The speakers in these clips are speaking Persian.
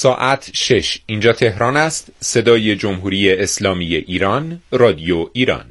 ساعت 6 اینجا تهران است. صدای جمهوری اسلامی ایران، رادیو ایران.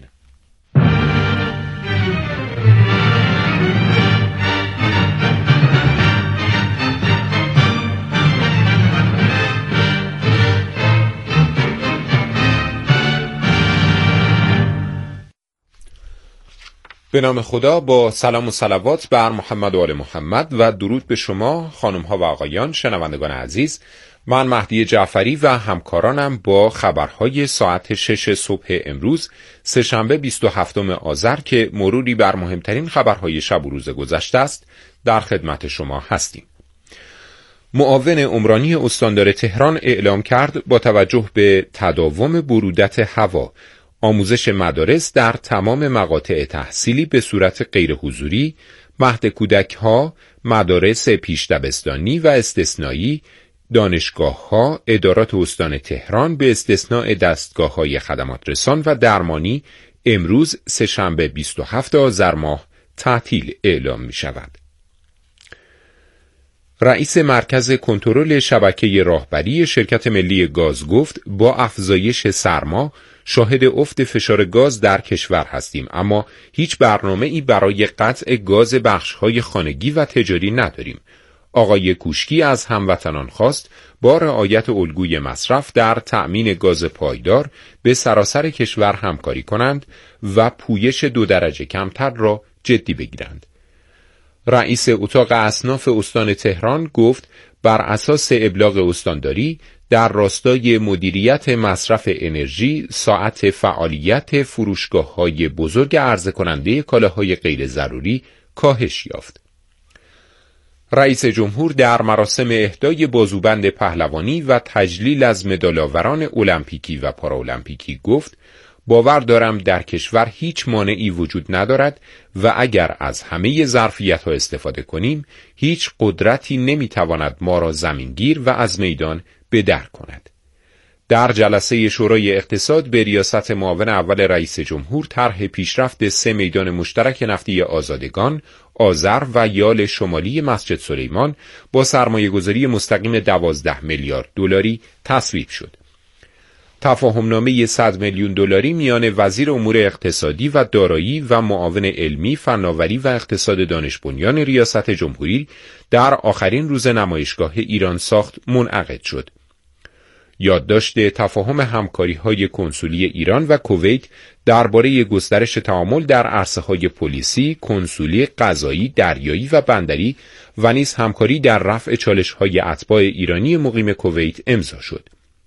به نام خدا، با سلام و صلوات بر محمد و آل محمد و درود به شما خانم ها و آقایان شنوندگان عزیز. من مهدی جعفری و همکارانم با خبرهای ساعت 6 صبح امروز سه‌شنبه 27 آذر که مروری بر مهمترین خبرهای شب و روز گذشته است در خدمت شما هستیم. معاون عمرانی استاندار تهران اعلام کرد با توجه به تداوم برودت هوا، آموزش مدارس در تمام مقاطع تحصیلی به صورت غیر حضوری، مهد کودک‌ها، مدارس پیش دبستانی و استثنایی، دانشگاه‌ها، ادارات استان تهران به استثناء دستگاه‌های خدمات رسان و درمانی امروز سه‌شنبه 27 آذر ماه تعطیل اعلام می‌شود. رئیس مرکز کنترل شبکه راهبری شرکت ملی گاز گفت با افزایش سرما شاهد افت فشار گاز در کشور هستیم، اما هیچ برنامه‌ای برای قطع گاز بخش‌های خانگی و تجاری نداریم. آقای کوشکی از هموطنان خواست با رعایت الگوی مصرف در تأمین گاز پایدار به سراسر کشور همکاری کنند و پویش 2 درجه کمتر را جدی بگیرند. رئیس اتاق اصناف استان تهران گفت بر اساس ابلاغ استانداری در راستای مدیریت مصرف انرژی ساعت فعالیت فروشگاه‌های بزرگ عرضه کننده کالاهای غیر ضروری کاهش یافت. رئیس جمهور در مراسم اهدای بازوبند پهلوانی و تجلیل از مدال‌آوران المپیکی و پارالمپیکی گفت باور دارم در کشور هیچ مانعی وجود ندارد و اگر از همه ظرفیت‌ها استفاده کنیم هیچ قدرتی نمی‌تواند ما را زمینگیر و از میدان بدر کند. در جلسه شورای اقتصاد به ریاست معاون اول رئیس جمهور طرح پیشرفت 3 میدان مشترک نفتی آزادگان، آذر و یال شمالی مسجد سلیمان با سرمایه‌گذاری مستقیم 12 میلیارد دلاری تصویب شد. تفاهمنامه 100 میلیون دلاری میان وزیر امور اقتصادی و دارایی و معاون علمی، فناوری و اقتصاد دانش بنیان ریاست جمهوری در آخرین روز نمایشگاه ایران ساخت منعقد شد. یادداشت تفاهم همکاری‌های کنسولی ایران و کویت درباره گسترش تعامل در عرصه‌های پلیسی، کنسولی، قضایی، دریایی و بندری و نیز همکاری در رفع چالش‌های اتباع ایرانی مقیم کویت امضا شد.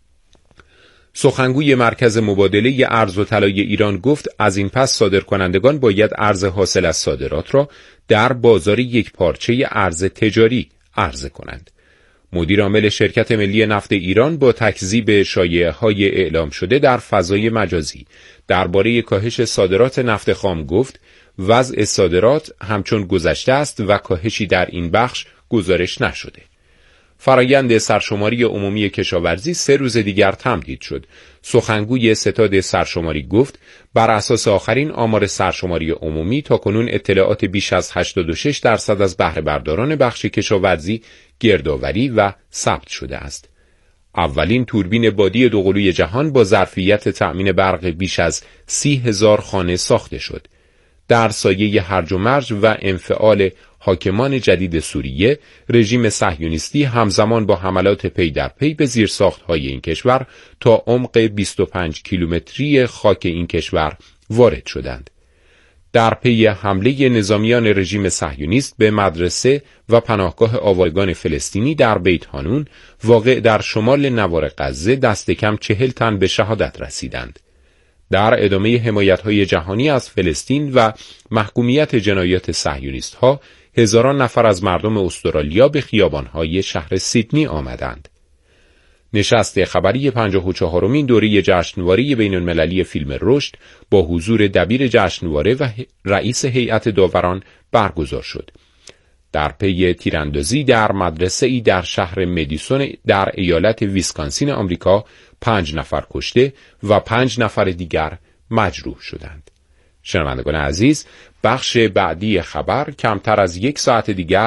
سخنگوی مرکز مبادله ارز و طلای ایران گفت از این پس صادرکنندگان باید ارز حاصل از صادرات را در بازار یکپارچه ارز تجاری عرضه کنند. مدیر عامل شرکت ملی نفت ایران با تکذیب شایعه‌های اعلام شده در فضای مجازی درباره کاهش صادرات نفت خام گفت وضع صادرات همچون گذشته است و کاهشی در این بخش گزارش نشده. فرایند سرشماری عمومی کشاورزی 3 روز دیگر تمدید شد. سخنگوی ستاد سرشماری گفت بر اساس آخرین آمار سرشماری عمومی تاکنون اطلاعات بیش از 86% از بهره برداران بخش کشاورزی گردآوری و ثبت شده است. اولین توربین بادی دوقلوی جهان با ظرفیت تأمین برق بیش از 30,000 خانه ساخته شد. در سایه هرج و مرج و انفعال حاکمان جدید سوریه، رژیم صهیونیستی همزمان با حملات پی در پی به زیرساخت‌های این کشور تا عمق 25 کیلومتری خاک این کشور وارد شدند. در پی حمله نظامیان رژیم صهیونیست به مدرسه و پناهگاه آوارگان فلسطینی در بیت حانون واقع در شمال نوار غزه دست کم 40 تن به شهادت رسیدند. در ادامه حمایت‌های جهانی از فلسطین و محکومیت جنایات صهیونیست‌ها، هزاران نفر از مردم استرالیا به خیابان‌های شهر سیدنی آمدند. نشست خبری 54مین دوره جشنواره بین‌المللی فیلم رشد با حضور دبیر جشنواره و رئیس هیئت داوران برگزار شد. در پی تیراندازی در مدرسه‌ای در شهر مدیسون در ایالت ویسکانسین آمریکا 5 نفر کشته و 5 نفر دیگر مجروح شدند. شنوندگان عزیز، بخش بعدی خبر کمتر از 1 ساعت دیگر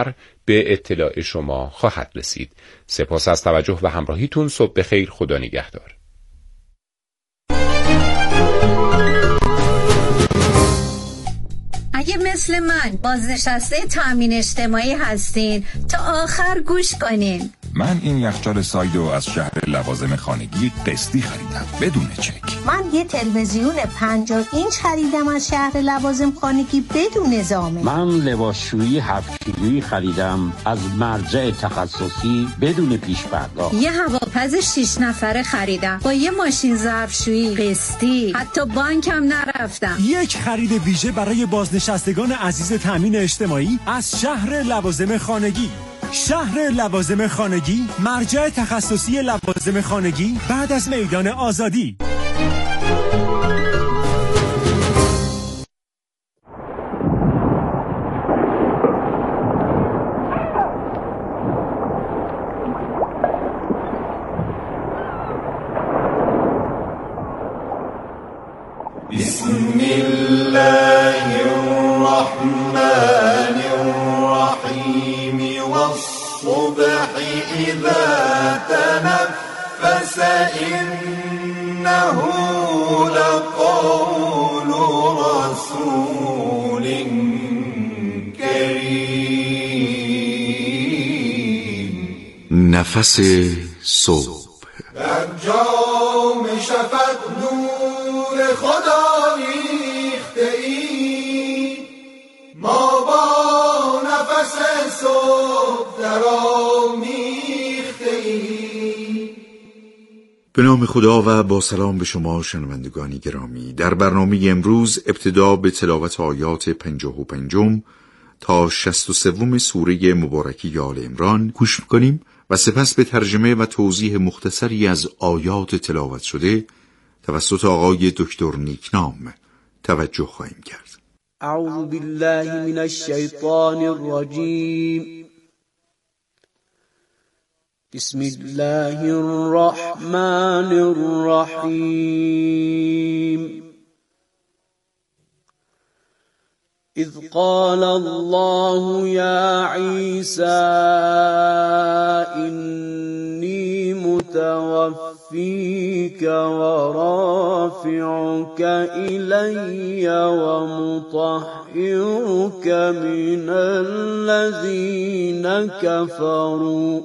به اطلاع شما خواهد رسید. سپاس از توجه و همراهیتون. صبح بخیر. خدا نگهدار. اگه مثل من بازنشسته تامین اجتماعی هستین تا آخر گوش کنین. من این یخچال سایدو از شهر لوازم خانگی قسطی خریدم بدون چک. من یه تلویزیون 50 اینچ خریدم از شهر لوازم خانگی بدون ضامن. من لباسشویی 7 کیلویی خریدم از مرجع تخصصی بدون پیش پرداخت. یه هواپز 6 نفره خریدم با یه ماشین ظرفشویی قسطی، حتی بانکم نرفتم. یک خرید ویژه برای بازنشستگان عزیز تامین اجتماعی از شهر لوازم خانگی. شهر لوازم خانگی، مرجع تخصصی لوازم خانگی بعد از میدان آزادی. بسم الله الرحمن الرحیم والصبح اذا تنفس انه لقول رسول کریم. نفس صبح در جام شفق نور خدا ریخته ای، ما با نفس صبح در آمیخته ای. به نام خدا و با سلام به شما شنوندگان گرامی. در برنامه امروز ابتدا به تلاوت آیات 55 تا 63 سوره مبارکه آل عمران گوش می‌کنیم و سپس به ترجمه و توضیح مختصری از آیات تلاوت شده توسط آقای دکتر نیکنام توجه خواهیم کرد. اعوذ بالله من الشیطان الرجیم. بسم الله الرحمن الرحیم. إذ قال الله يا عيسى إني متوفيك ورافعك إلي ومطهرك من الذين كفروا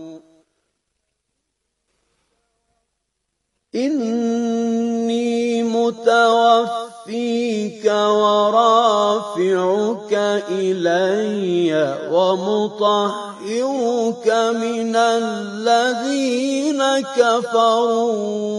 إني متوفيك ورافعك إلي ومطهرك من الذين كفروا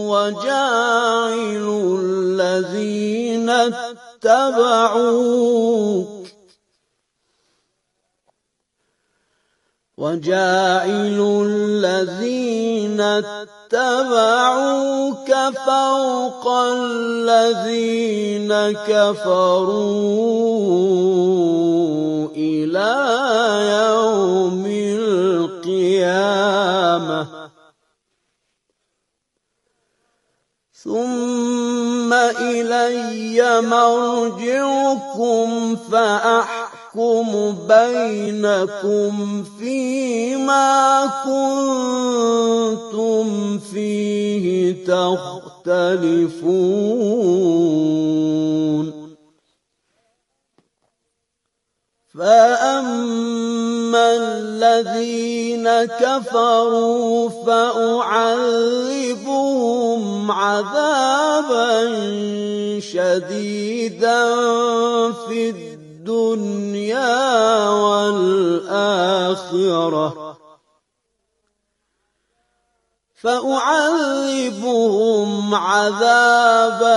وجاعل الذين اتبعوك فوق الذين كفروا إلى يوم القيامة ثم إلي مرجعكم فأحكم بينكم فيما كنتم فيه تختلفون فأما الذين كفروا فأعذبهم عذابا شديدا في الدنيا والآخرة فأعذبهم عذابا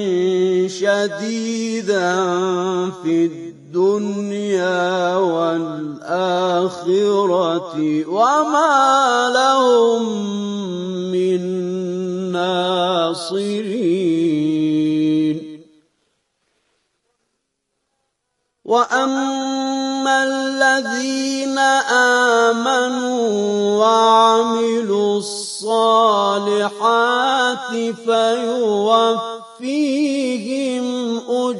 شديدا في الدنيا والآخرة وما لهم من ناصرين وأما الذين آمنوا وعملوا الصالحات فيوفيهم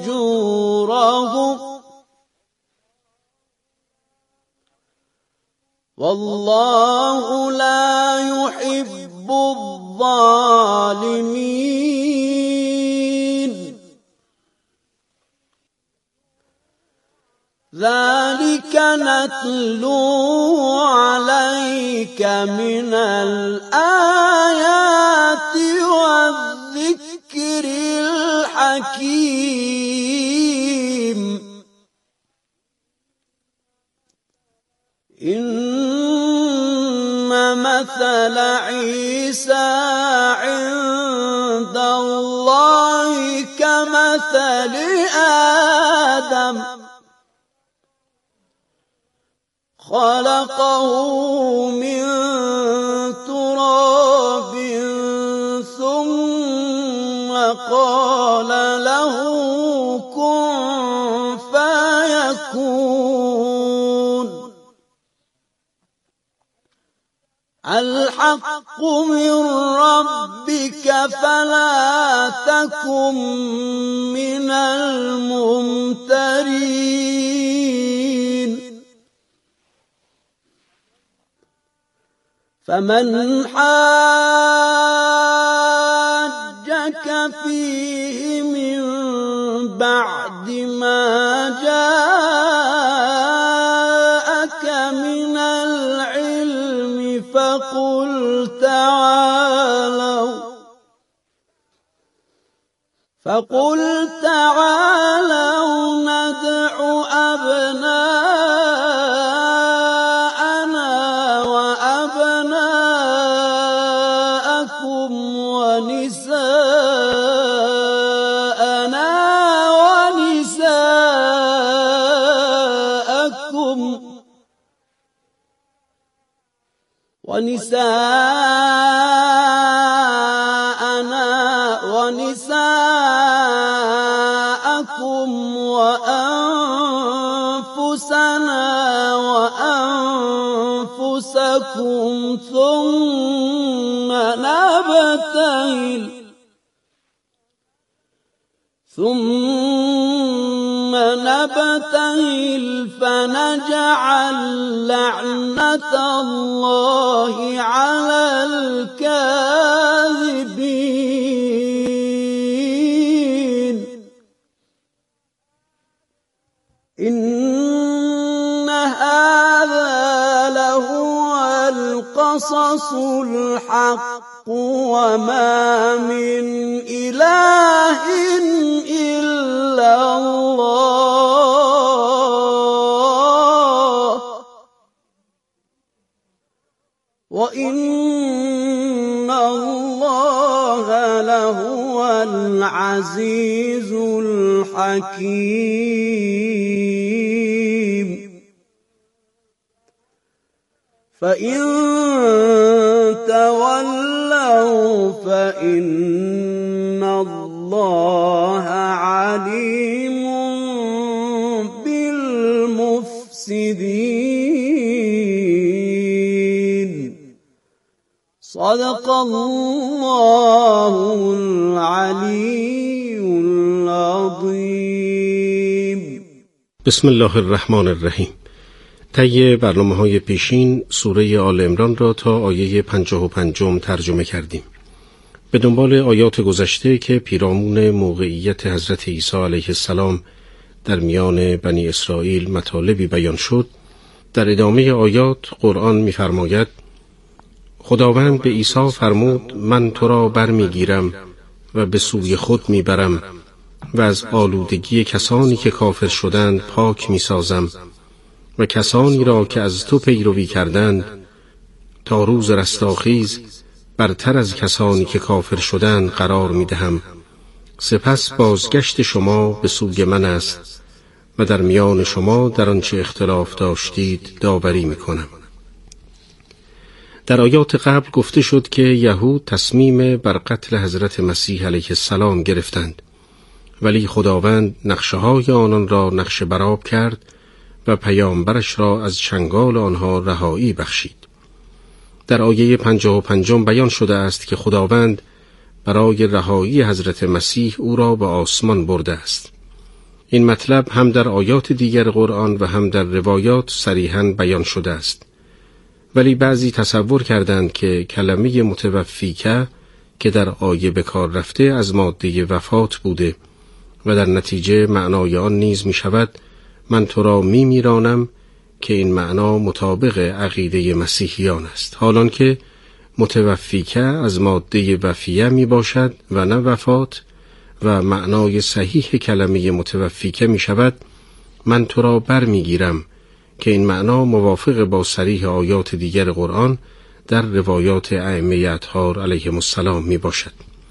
أجورهم والله لا يحب الظالمين. ذلك نتلو عليك من الآيات والذكر الحكيم. إن مثل عيسى عند الله كمثل آدم خلقه من تراب ثم قال له كن فيكون. الحق من ربك فلا تكن من الممترين. فمن حاجك فيه من بعد ما جاءك من العلم فقل تعالوا ندع أبناءنا وأبناءكم ونساءنا ونساءكم وأنفسنا وأنفسكم ثم نبتهل فنجعل لعنة الله على الكاذبين. إن هذا لهو القصص الحق وما من إله إلا الله وإن الله لهو العزيز الحكيم. فإن تولوا فإن الله عليم بالمفسدين. صدق الله العلي العظيم. بسم الله الرحمن الرحیم. طی برنامه‌های پیشین سوره آل عمران را تا آیه 55 ترجمه کردیم. به دنبال آیات گذشته که پیرامون موقعیت حضرت عیسی علیه السلام در میان بنی اسرائیل مطالبی بیان شد، در ادامه آیات قرآن می‌فرماید: خداوند به عیسی فرمود من تو را برمیگیرم و به سوی خود میبرم و از آلودگی کسانی که کافر شدند پاک میسازم و کسانی را که از تو پیروی کردند تا روز رستاخیز برتر از کسانی که کافر شدند قرار میدهم. سپس بازگشت شما به سوی من است و در میان شما در آنچه اختلاف داشتید داوری میکنم. در آیات قبل گفته شد که یهود تصمیم بر قتل حضرت مسیح علیه السلام گرفتند، ولی خداوند نقشه‌های آنان را نقش برآب کرد و پیامبرش را از چنگال آنها رهایی بخشید. در آیه 55 بیان شده است که خداوند برای رهایی حضرت مسیح او را به آسمان برده است. این مطلب هم در آیات دیگر قرآن و هم در روایات صریحاً بیان شده است. ولی بعضی تصور کردند که کلمه متوفیکه که در آیه به کار رفته از ماده وفات بوده و در نتیجه معنای آن نیز می شود من تو را می میرانم، که این معنا مطابق عقیده مسیحیان است، حالان که متوفیکه از ماده وفیه می باشد و نه وفات، و معنای صحیح کلمه متوفیکه می شود من تو را بر می گیرم، که این معنا موافق با صریح آیات دیگر قرآن در روایات ائمه اطهار علیهم السلام می باشد.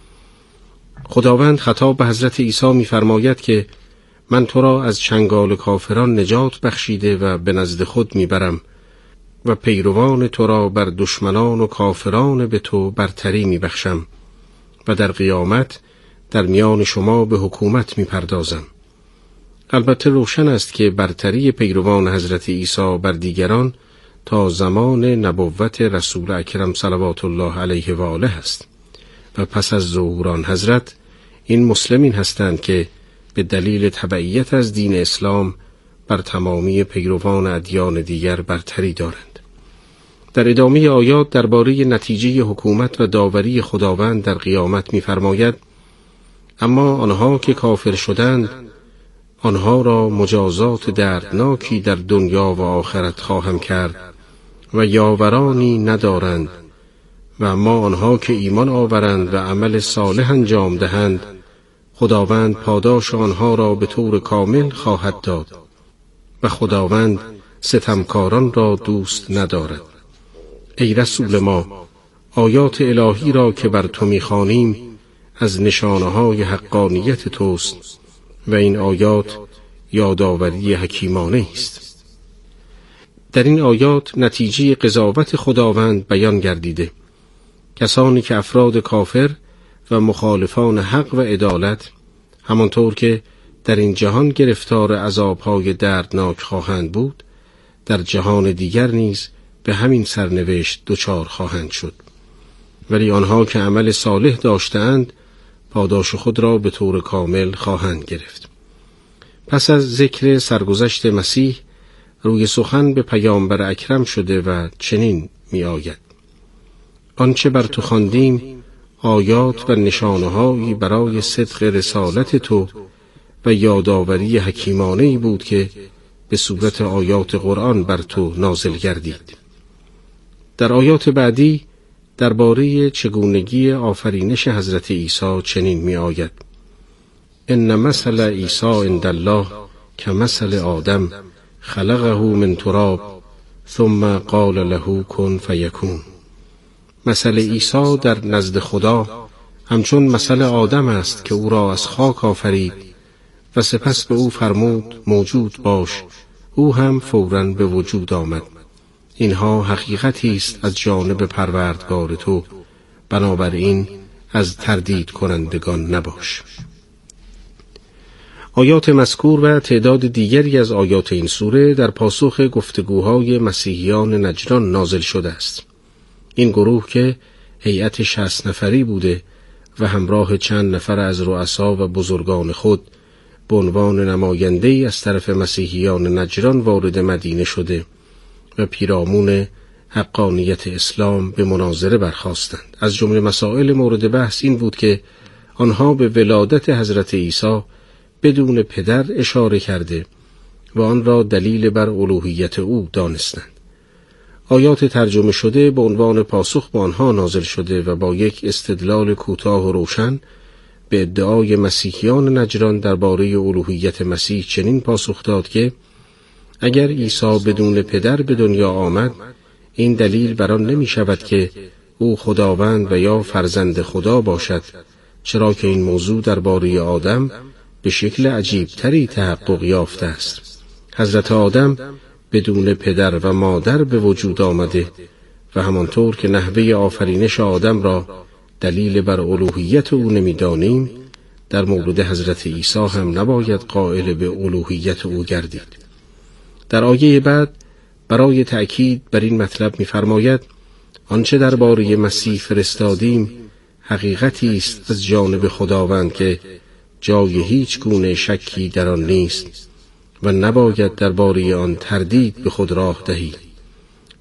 خداوند خطاب به حضرت عیسی می فرماید که من تو را از چنگال کافران نجات بخشیده و به نزد خود می برم و پیروان تو را بر دشمنان و کافران به تو برتری می بخشم و در قیامت در میان شما به حکومت می پردازم. البته روشن است که برتری پیروان حضرت عیسی بر دیگران تا زمان نبوت رسول اکرم صلوات الله علیه و آله است و پس از ظهور آن حضرت این مسلمین هستند که به دلیل تبعیت از دین اسلام بر تمامی پیروان ادیان دیگر برتری دارند. در ادامه آیات درباره نتیجه حکومت و داوری خداوند در قیامت می‌فرماید اما آنها که کافر شدند آنها را مجازات دردناکی در دنیا و آخرت خواهم کرد و یاورانی ندارند و اما آنها که ایمان آورند و عمل صالح انجام دهند خداوند پاداش آنها را به طور کامل خواهد داد و خداوند ستمکاران را دوست ندارد. ای رسول ما، آیات الهی را که بر تو می‌خوانیم از نشانه‌های حقانیت توست و این آیات یادآوری حکیمانه است. در این آیات نتیجه قضاوت خداوند بیان گردیده. کسانی که افراد کافر و مخالفان حق و عدالت همانطور که در این جهان گرفتار عذاب‌های دردناک خواهند بود، در جهان دیگر نیز به همین سرنوشت دچار خواهند شد. ولی آنها که عمل صالح داشتند پاداش خود را به طور کامل خواهند گرفت. پس از ذکر سرگذشت مسیح روی سخن به پیامبر اکرم شده و چنین می آید: آنچه بر تو خواندیم آیات و نشانه‌هایی برای صدق رسالت تو و یادآوری حکیمانه‌ای بود که به صورت آیات قرآن بر تو نازل گردید. در آیات بعدی درباره چگونگی آفرینش حضرت عیسی چنین می آید: ان مثل عیسی عند الله کمثل آدم خلقه من تراب ثم قال له کن فیکون. مثل عیسی در نزد خدا همچون مثل آدم است که او را از خاک آفرید و سپس به او فرمود موجود باش، او هم فوراً به وجود آمد. اینها حقیقتی است از جانب پروردگار تو، بنابراین از تردید کنندگان نباش. آیات مذکور و تعداد دیگری از آیات این سوره در پاسخ گفتگوهای مسیحیان نجران نازل شده است. این گروه که هیئت 60 نفری بوده و همراه چند نفر از رؤسا و بزرگان خود به عنوان نماینده‌ای از طرف مسیحیان نجران وارد مدینه شده و پیرامون حقانیت اسلام به مناظره برخاستند. از جمله مسائل مورد بحث این بود که آنها به ولادت حضرت عیسی بدون پدر اشاره کرده و آن را دلیل بر الوهیت او دانستند. آیات ترجمه شده به عنوان پاسخ به آنها نازل شده و با یک استدلال کوتاه و روشن به ادعای مسیحیان نجران درباره الوهیت مسیح چنین پاسخ داد که اگر عیسی بدون پدر به دنیا آمد، این دلیل بر آن نمی شود که او خداوند و یا فرزند خدا باشد، چرا که این موضوع درباره آدم به شکل عجیب تری تحقق یافته است. حضرت آدم بدون پدر و مادر به وجود آمده و همانطور که نحوه آفرینش آدم را دلیل بر الوهیت او نمی‌دانیم، در مورد حضرت عیسی هم نباید قائل به الوهیت او گردید. در آیه بعد برای تأکید بر این مطلب می‌فرماید آنچه درباره مسیح فرستادیم حقیقتی است از جانب خداوند که جای هیچ گونه شکی در آن نیست و نباید درباره آن تردید به خود راه دهید.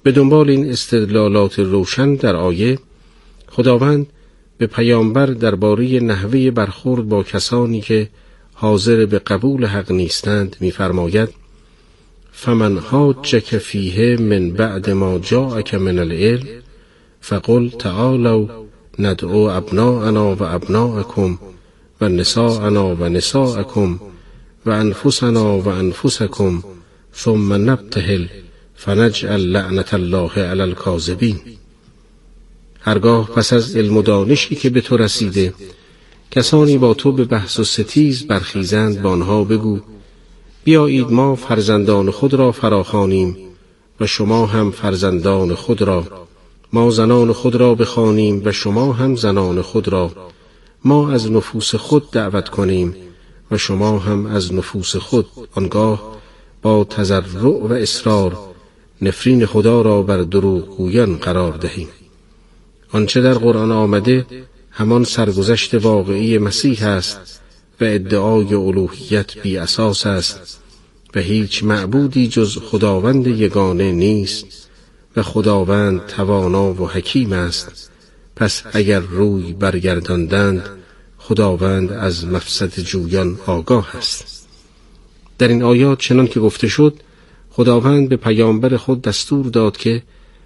به دنبال این استدلالات روشن در آیه، خداوند به پیامبر درباره نحوه برخورد با کسانی که حاضر به قبول حق نیستند می‌فرماید: فمن حاجک فیه من بعد ما جاءک من العلم فقل تعالوا ندعو ابناءنا و ابناءکم و نساءنا و نساءکم و انفسنا و انفسکم ثم نبتهل فنجعل لعنت الله علی الکاذبین. هرگاه پس از علم و دانشی که به تو رسیده کسانی با تو به بحث و ستیز برخیزند، با آنها بگو: بیایید ما فرزندان خود را فراخوانیم و شما هم فرزندان خود را، ما زنان خود را بخوانیم و شما هم زنان خود را، ما از نفوس خود دعوت کنیم و شما هم از نفوس خود. آنگاه با تضرع و اصرار نفرین خدا را بر دروغگویان قرار دهیم. آنچه در قرآن آمده همان سرگذشت واقعی مسیح است و ادعای الوهیت بی اساس است و هیچ معبودی جز خداوند یگانه نیست و خداوند توانا و حکیم است. پس اگر روی برگرداندند خداوند از مفسد جویان آگاه است. در این آیات چنان که گفته شد، خداوند به پیامبر خود دستور داد که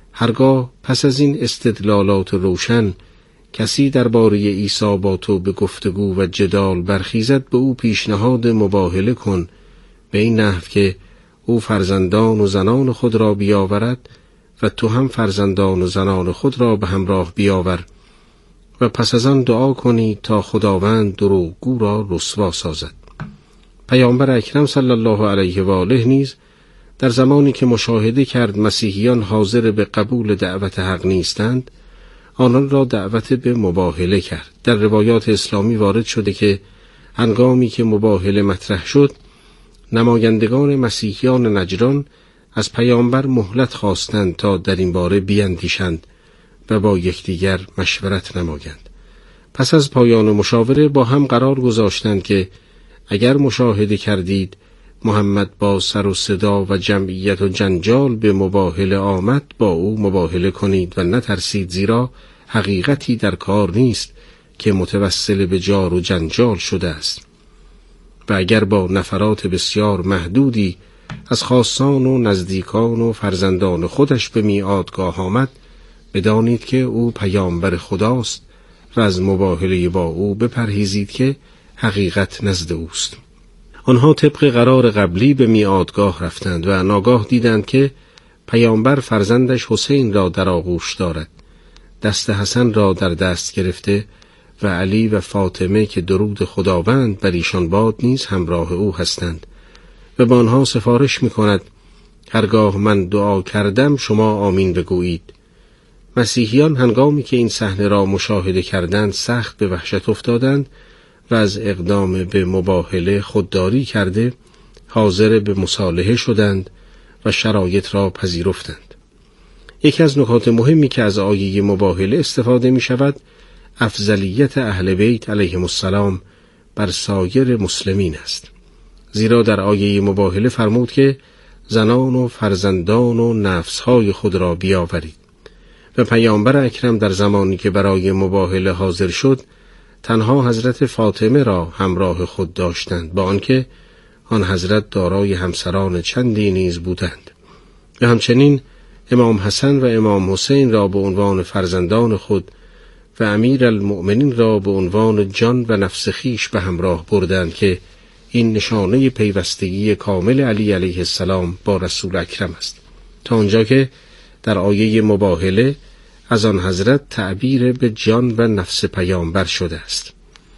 هرگاه پس از این استدلالات روشن کسی درباره عیسی با تو به گفتگو و جدال برخیزد، به او پیشنهاد مباهله کن به این نحو که او فرزندان و زنان خود را بیاورد و تو هم فرزندان و زنان خود را به همراه بیاور و پس از آن دعا کنی تا خداوند دروغگو را رسوا سازد. پیامبر اکرم صلی الله علیه و آله نیز در زمانی که مشاهده کرد مسیحیان حاضر به قبول دعوت حق نیستند، آنان را دعوت به مباهله کرد. در روایات اسلامی وارد شده که هنگامی که مباهله مطرح شد، نمایندگان مسیحیان نجران از پیامبر مهلت خواستند تا در این باره بیندیشند و با یکدیگر مشورت نمایند. پس از پایان مشاوره با هم قرار گذاشتند که اگر مشاهده کردید محمد با سر و صدا و جمعیت و جنجال به مباهله آمد، با او مباهله کنید و نترسید، زیرا حقیقتی در کار نیست که متوسل به جار و جنجال شده است. و اگر با نفرات بسیار محدودی از خاصان و نزدیکان و فرزندان خودش به میعادگاه آمد، بدانید که او پیامبر خداست و از مباهله با او بپرهیزید که حقیقت نزد اوست. آنها طبق قرار قبلی به میعادگاه رفتند و ناگاه دیدند که پیامبر فرزندش حسین را در آغوش دارد، دست حسن را در دست گرفته و علی و فاطمه که درود خداوند بر ایشان باد نیز همراه او هستند و با آنها سفارش می‌کند هرگاه من دعا کردم شما آمین بگویید. مسیحیان هنگامی که این صحنه را مشاهده کردند سخت به وحشت افتادند و از اقدام به مباهله خودداری کرده حاضر به مصالحه شدند و شرایط را پذیرفتند. یکی از نکات مهمی که از آیه مباهله استفاده می شود افضلیت اهل بیت علیهم السلام بر سایر مسلمین است، زیرا در آیه مباهله فرمود که زنان و فرزندان و نفسهای خود را بیاورید و پیامبر اکرم در زمانی که برای مباهله حاضر شد تنها حضرت فاطمه را همراه خود داشتند، با آنکه آن حضرت دارای همسران چندی نیز بودند. و همچنین امام حسن و امام حسین را به عنوان فرزندان خود و امیر المؤمنین را به عنوان جان و نفس خیش به همراه بردند که این نشانه پیوستگی کامل علی علیه السلام با رسول اکرم است، تا آنجا که در آیه مباهله از آن حضرت تعبیر به جان و نفس پیامبر شده است.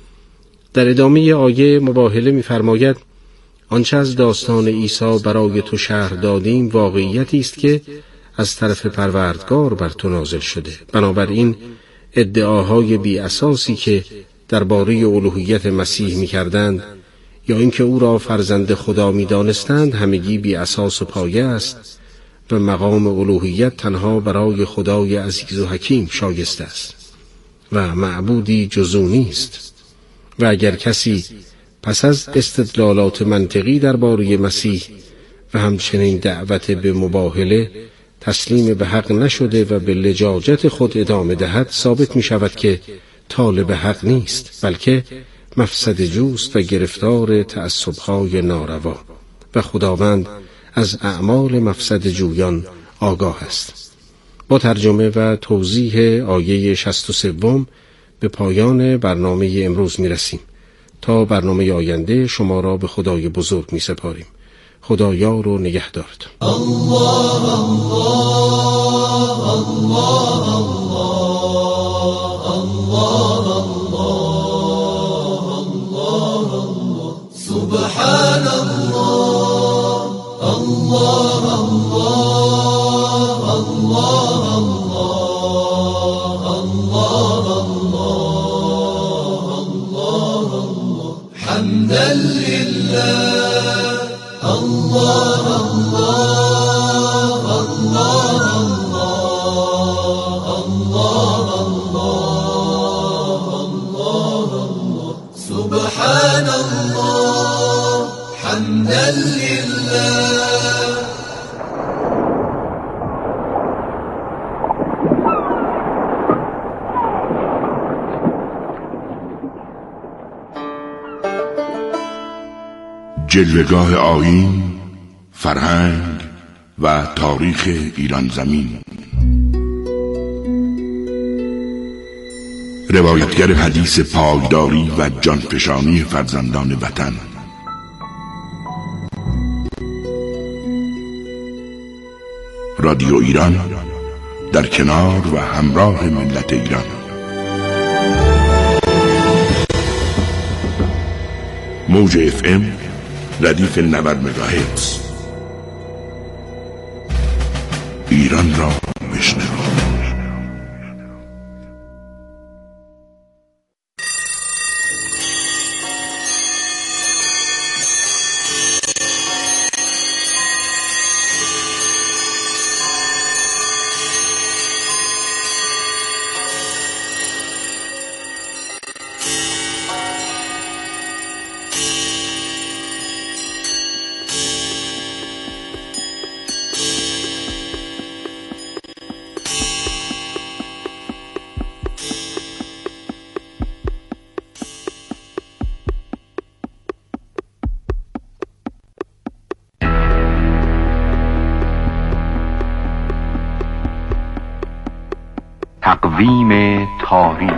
در ادامه آیه مباهله می‌فرماید آنچه از داستان عیسی برای تو شرح دادیم واقعیتی است که از طرف پروردگار بر تو نازل شده. بنابراین ادعاهای بی اساسی که درباره الوهیت مسیح می‌کردند یا اینکه او را فرزند خدا می‌دانستند همگی بی اساس و پایه است و مقام الوهیت تنها برای خدای عزیز و حکیم شایسته است و معبودی جز او نیست. و اگر کسی پس از استدلالات منطقی درباره مسیح و همچنین دعوت به مباهله تسلیم به حق نشده و به لجاجت خود ادامه دهد، ثابت می شود که طالب حق نیست، بلکه مفسد جوست و گرفتار تعصب‌های ناروا و خداوند از اعمال مفسد جویان آگاه است. با ترجمه و توضیح آیه 63 به پایان برنامه امروز می رسیم. تا برنامه آینده شما را به خدای بزرگ می سپاریم. خدایا رو نگهدارد. الله الله الله الله الله الله سبحان الله الله الله الله الله حمدا لله الله الله الله الله الله الله سبحان الله حمدا لله. جلوه‌گاه آیین، فرهنگ و تاریخ ایران زمین. روایتگر حدیث پایداری و جانفشانی فرزندان وطن. رادیو ایران در کنار و همراه ملت ایران. موج FM ردیف 90 مگاهرتز. ایران را بشنو. تقویم تاریخ.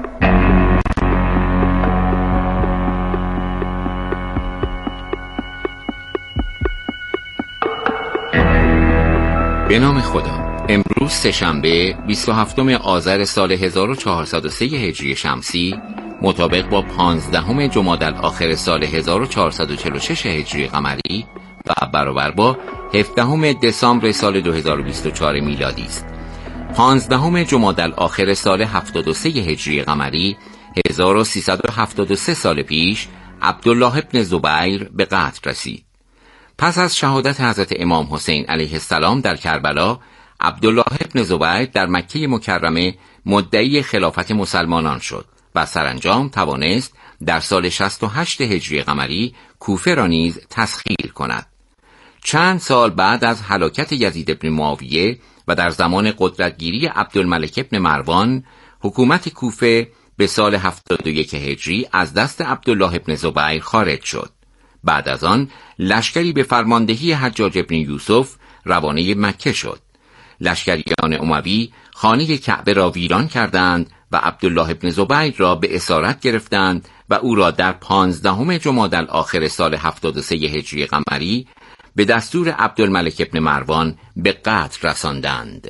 به نام خدا. امروز سه‌شنبه 27 آذر سال 1403 هجری شمسی مطابق با 15 جمادی الاخر سال 1446 هجری قمری و برابر با 17 دسامبر سال 2024 میلادی است. 15 جمادی الاخر سال 73 هجری قمری 1373 سال پیش عبدالله ابن زبیر به قتل رسید. پس از شهادت حضرت امام حسین علیه السلام در کربلا، عبدالله ابن زبیر در مکه مکرمه مدعی خلافت مسلمانان شد و سرانجام توانست در سال 68 هجری قمری کوفه را نیز تسخیر کند. چند سال بعد از هلاکت یزید ابن معاویه و در زمان قدرتگیری عبدالملک ابن مروان، حکومت کوفه به سال 71 هجری از دست عبدالله ابن زبیر خارج شد. بعد از آن لشکری به فرماندهی حجاج ابن یوسف روانه مکه شد. لشکریان اموی خانه کعبه را ویران کردند و عبدالله ابن زبیر را به اسارت گرفتند و او را در 15 جمادی الاخر سال 73 هجری قمری به دستور عبدالملک ابن مروان به قتل رساندند.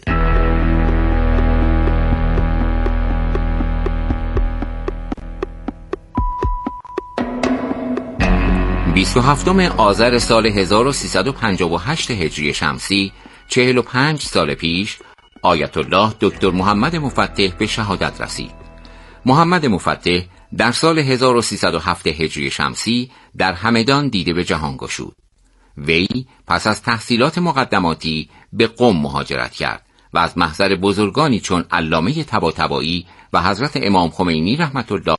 27 آذر سال 1358 هجری شمسی 45 سال پیش آیت الله دکتر محمد مفتح به شهادت رسید. محمد مفتح در سال 1307 هجری شمسی در همدان دیده به جهان گشود. وی پس از تحصیلات مقدماتی به قم مهاجرت کرد و از محضر بزرگانی چون علامه طباطبایی و حضرت امام خمینی رحمت الله